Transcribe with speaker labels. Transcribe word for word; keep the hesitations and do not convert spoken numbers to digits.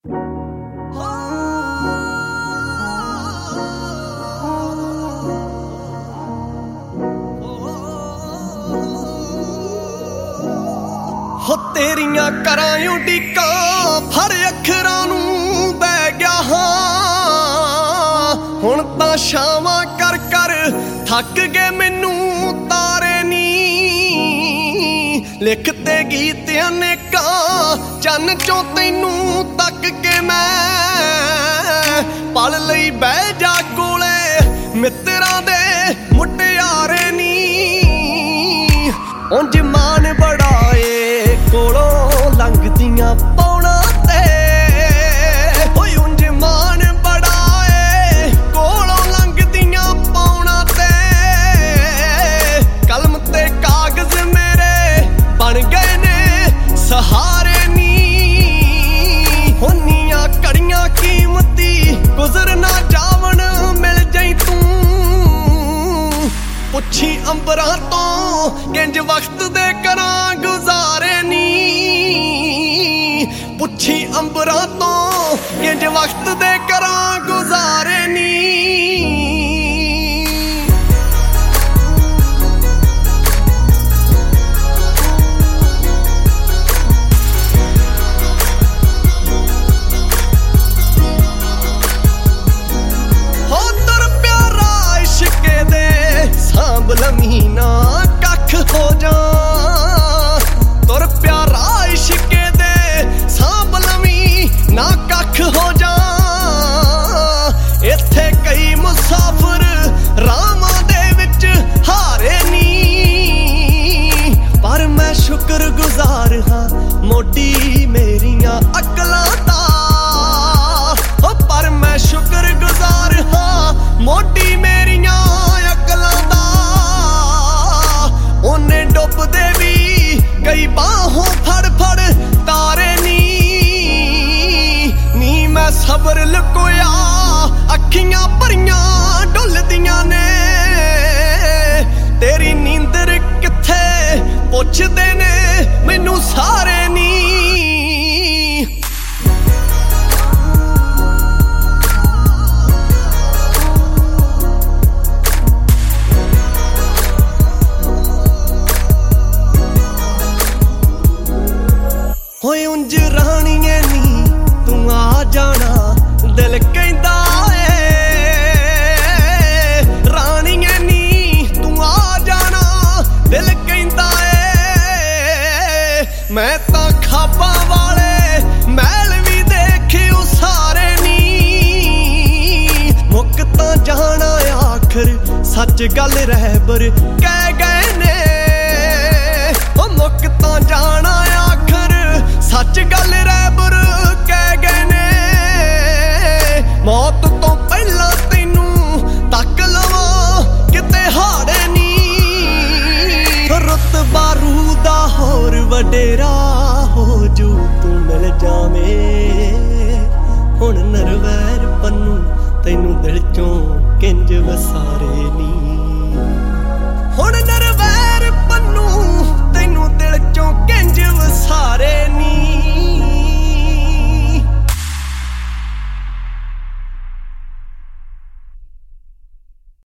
Speaker 1: ਹੋ ਤੇਰੀਆਂ ਕਰਾਂ ਉਡੀਕਾਂ ਫੜ ਅੱਖਰਾਂ ਨੂੰ ਬਹਿ ਗਿਆ ਹਾਂ। ਹੁਣ ਤਾਂ ਸ਼ਾਮਾਂ ਕਰ ਕਰ ਥੱਕ ਗਏ ਮੈਨੂੰ ਤਾਰੇ ਨੀ। ਲਿਖ ਤੇ ਗੀਤ ਅਨੇਕਾਂ ਚੰਨ ਚੋਂ ਤੈਨੂੰ ਤੱਕ ਕੇ ਮੈਂ ਪਲ ਲਈ ਬਹਿ ਜਾ ਕੋਲੇ ਮਿੱਤਰਾਂ ਦੇ ਮੁਟਿਆਰੇ ਨੀ। ਉਂਝ ਮਾਨ ਬੜਾ ਏ ਕੋਲੋਂ ਲੰਘਦੀਆਂ ਪੌੜਾਂ ਤੇ। ਓਏ ਉਂਝ ਮਾਨ ਬੜਾ ਏ ਕੋਲੋਂ ਲੰਘਦੀਆਂ ਪੌੜਾਂ ਤੇ। ਕਲਮ ਤੇ ਕਾਗਜ਼ ਮੇਰੇ ਬਣ ਗਏ ਨੇ ਸਹਾਰੇ ਨੀ। ਹੁੰਨੀਆਂ ਘੜੀਆਂ ਕੀਮਤੀ ਗੁਜ਼ਰ ਨਾ ਜਾਵਣ ਮਿਲ ਜਾਈ ਤੂੰ। ਪੁੱਛੀ ਅੰਬਰਾਂ ਤੋਂ ਕਿੰਜ ਵਕਤ ਦੇ ਕਰਾਂ ਗੁਜ਼ਾਰੇ ਨੀ। ਪੁੱਛੀ ਅੰਬਰਾਂ ਤੋਂ ਕਿੰਜ ਵਕਤ ਦੇ ਕਰਾਂ ਗੁਜ਼ਾਰੇ ਨੀ। ਲਮੀਨਾ ਕੱਖ ਹੋ ਜਾ ਤੁਰ ਪਿਆਰਾ ਇਸ਼ਕੇ ਦੇ ਸਾਂਭ ਲਵੀਂ ਨਾ ਕੱਖ ਹੋ ਜਾ। ਇੱਥੇ ਕਈ ਮੁਸਾਫਰ ਰਾਮਾਂ ਦੇ ਵਿੱਚ ਹਾਰੇ ਨੀ। ਪਰ ਮੈਂ ਸ਼ੁਕਰ ਗੁਜ਼ਾਰ ਹਾਂ ਮੋਢੀ ਮੇਰੀਆਂ ਅਕਲਾਂ ਦਾ। ਹੋ ਪਰ ਮੈਂ ਸ਼ੁਕਰ ਗੁਜ਼ਾਰ ਹਾਂ ਮੋਢੀ ਮੇਰੀਆਂ ਅਕਲਾਂ ਦਾ। ਉਹਨੇ ਡੁੱਬਦੇ ਵੀ ਕਈ ਬਾਹੋਂ ਫੜ ਫੜ ਤਾਰੇ ਨੀ। ਨੀ ਮੈਂ ਸਬਰ ਲੁਕੋਇਆ ਅੱਖੀਆਂ ਭਰੀਆਂ ਡੁੱਲਦੀਆਂ ਨੇ। ਤੇਰੀ ਨੀਂਦਰ ਕਿੱਥੇ ਪੁੱਛਦੇ ਨੇ ਮੈਨੂੰ ਸਾਰੇ ਨੀ। ਹੋਏ ਉਂਝ ਰਾਣੀਏ ਨੀ ਤੂੰ ਆ ਜਾਣਾ ਦਿਲ ਕਹਿੰਦਾ ਏ। ਰਾਣੀਏ ਨੀ ਤੂੰ ਆ ਜਾਣਾ ਦਿਲ ਕਹਿੰਦਾ ਏ। ਮੈਂ ਤਾਂ ਖਾਬਾਂ ਵਾਲੇ ਮਹਿਲ ਵੀ ਦੇਖੇ ਉਸਾਰੇ ਨੀ। ਮੁੱਕ ਤਾਂ ਜਾਣਾ ਆਖਰ ਸੱਚ ਗੱਲ ਰਹਿਬਰ ਕਹਿ ਗਏ ਨੇ। ਉਹ ਮੁੱਕ ਤਾਂ ਜਾਣਾ ਸੱਚ ਗੱਲ ਰਹਿਬਰ ਕਹਿ ਗਏ ਨੇ। ਮੌਤ ਤੋਂ ਪਹਿਲਾਂ ਤੈਨੂੰ ਤੱਕ ਲਵਾਂ ਕਿਤੇ ਹਾੜੇ ਨੀ। ਰੁਤਬਾ ਰੂਹ ਦਾ ਹੋਰ ਵਡੇਰਾ ਹੋ ਜੂ ਤੂੰ ਮਿਲ ਜਾਵੇਂ। ਹੁਣ ਨਰਵੈਰ ਪੰਨੂ ਤੈਨੂੰ ਦਿਲ ਚੋਂ ਕਿੰਜ ਵਸਾਰੇ ਨੀ।